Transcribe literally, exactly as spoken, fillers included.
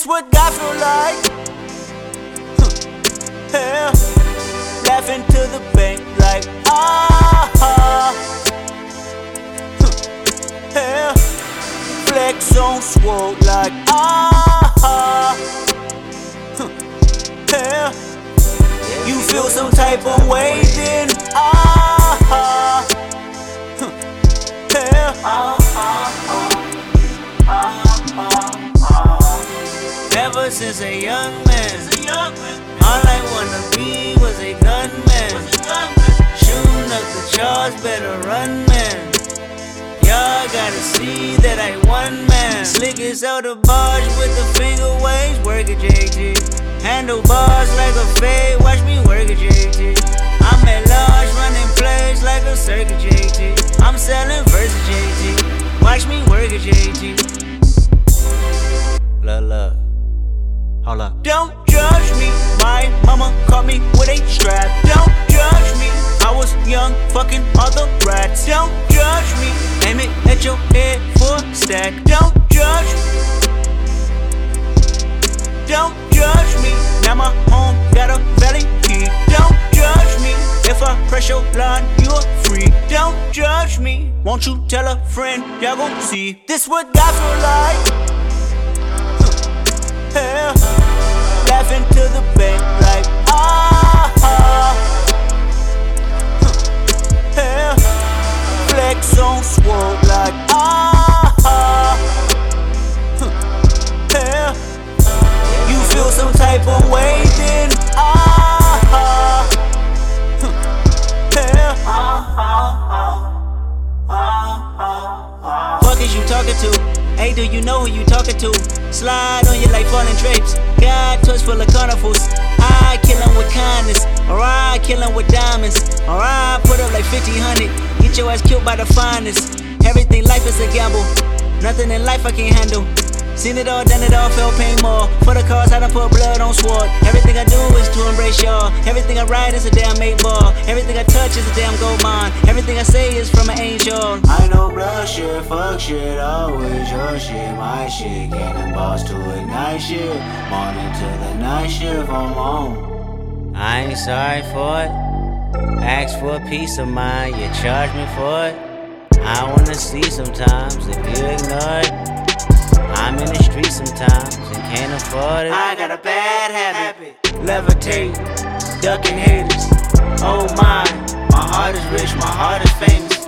This what God feel like. Huh. Yeah. Laughing to the bank like ah. Huh. Yeah. Flex on swole like ah. Huh. Yeah. You feel some type of way then ah. Huh. Yeah. Ah, ah, ah. Ever since a young man, all I wanna be was a gunman. Shooting up the charge, better run, man. Y'all gotta see that I one man. Slick as out the barge with the finger waves, work at J T. Handlebars like a fade, watch me work at J T. I'm at large, running plays like a circuit J T. I'm selling versus J T. Watch me work at J T. Love, love. Hold up. Don't judge me. My mama caught me with a strap. Don't judge me. I was young, fucking all the rats. Don't judge me. Aim it at your head for a stack. Don't judge me. Don't judge me. Now my home got a valley key. Don't judge me. If I press your line, you're free. Don't judge me. Won't you tell a friend? Y'all gon' see. This what God feel like. Yeah. Laughing to the bank like ah. Yeah. Flex on swole like ah. Yeah. You feel some type of way then ah. Yeah. Fuck is you talking to? Hey, do you know who you talking to? Slide on you like falling drapes. God touch full of carnivals. I kill him with kindness, or I kill him with diamonds, or I put up like fifty hundred. Get your ass killed by the finest. Everything life is a gamble. Nothing in life I can't handle. Seen it all, done it all, felt pain more. For the cause, I done put blood on sword. Everything I do is to embrace y'all. Everything I write is a damn eight ball. Everything I touch is a damn gold mine. Everything I say is from an angel. I know blood shit, fuck shit, always your shit, my shit. Getting boss to ignite shit. Morning to the night shift, I'm on. I ain't sorry for it. Ask for a piece of mind, you charge me for it. I wanna see sometimes if you ignore it. I'm in the street sometimes and can't afford it. I got a bad habit, levitate, ducking haters. Oh my, my heart is rich, my heart is famous.